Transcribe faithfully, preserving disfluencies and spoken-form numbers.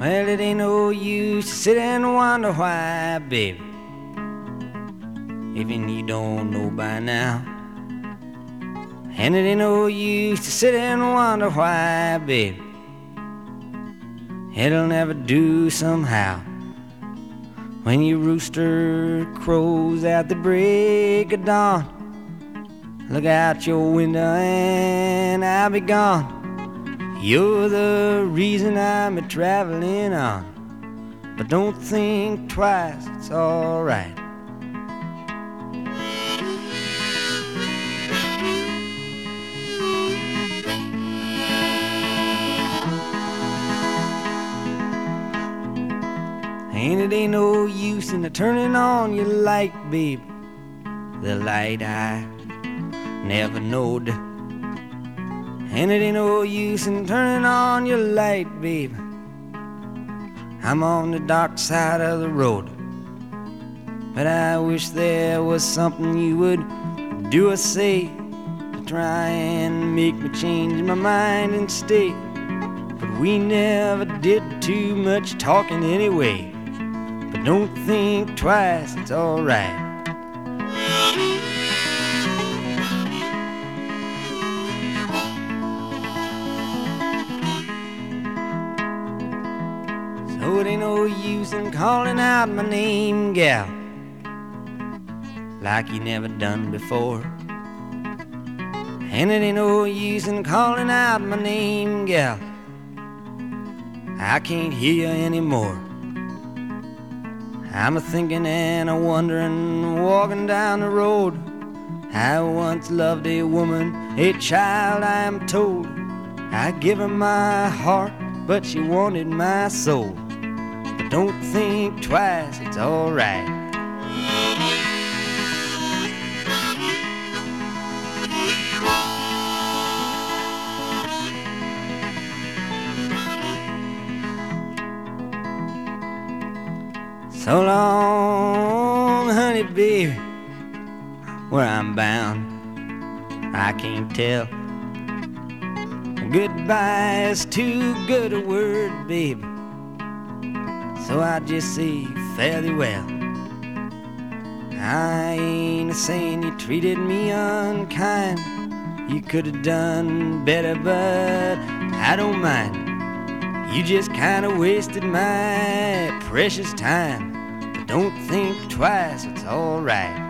Well, it ain't no use to sit and wonder why, baby, even you don't know by now. And it ain't no use to sit and wonder why, baby, it'll never do somehow. When your rooster crows at the break of dawn, look out your window and I'll be gone. You're the reason I'm a-traveling on, but don't think twice, it's alright. And it ain't no use in turning on your light, babe, the light I never knowed. And it ain't no use in turning on your light, babe, I'm on the dark side of the road. But I wish there was something you would do or say to try and make me change my mind and stay. But we never did too much talking anyway. But don't think twice, it's alright. So it ain't no use in calling out my name, gal, like you never done before. And it ain't no use in calling out my name, gal, I can't hear you anymore. I'm a-thinking and a-wondering, walking down the road. I once loved a woman, a child I am told. I give her my heart, but she wanted my soul. But don't think twice, it's alright. So long, honey, baby, where I'm bound, I can't tell. Goodbye is too good a word, baby, so I just say fare thee well. I ain't a-saying you treated me unkind, you could have done better, but I don't mind. You just kind of wasted my precious time. But don't think twice, it's alright.